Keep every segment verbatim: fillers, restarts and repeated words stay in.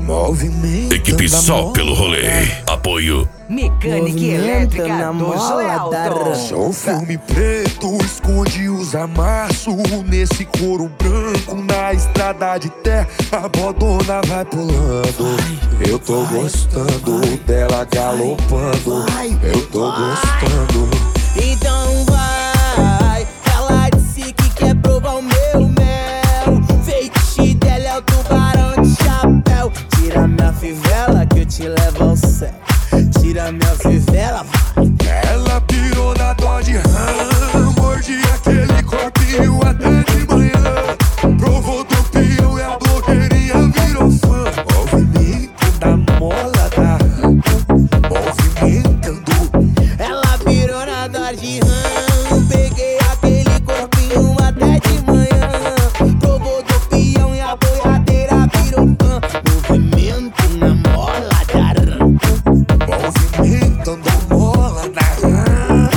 Movimento. Equipe só pelo rolê. Apoio Mecânica elétrica do Joelton. Sou filme preto, esconde os amassos nesse couro branco na estrada de terra. A bodona vai pulando. Eu tô gostando dela galopando. Eu tô gostando. Então vai, ela disse que quer provar o meu mel. Feitiço dela é o tubarão de chapéu. Tira minha fivela que eu te levo ao céu. Tira minha fivela, vai. Ela pirou na Dodge Ram, mordi aquele corpinho até de manhã. Provou do pião e a blogueirinha virou fã. Movimento da mola da Ram, movimentando. Ela pirou na Dodge Ram, peguei aquele corpinho até de manhã. Provou do pião e a boiadeira virou fã. Movimento na mola da Ram. Movimentando a mola da Ram.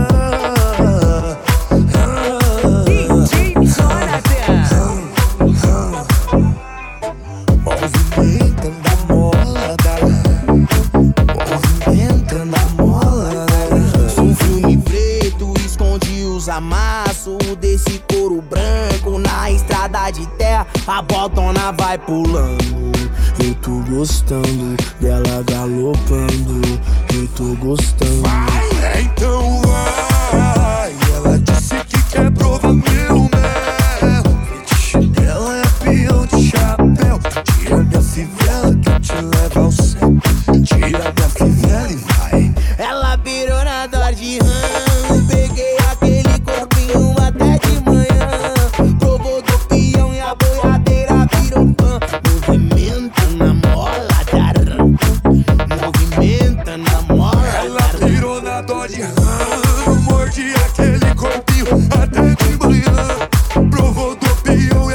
D J Jonathan. Movimentando a mola da Ram. Movimentando a mola da Ram. Sou um filme preto, esconde os amassos desse couro branco na estrada de terra. A botona vai pulando. Eu tô gostando dela galopando. Eu tô gostando. Vai, então vai. Ela disse que quer provar meu mel. Fetiche dela é peão de chapéu. Tira minha fivela que eu te levo ao céu. Tira minha fivela e vai. Ela pirou na Dodge Ram, peguei aquele corpinho até de manhã. Provou do peão e a boiadeira virou fã. Movimenta na mola da Ram. Movimenta na mola da Ela Ram. pirou na Dodge Ram, mordi aquele corpinho até de manhã. Provou do peão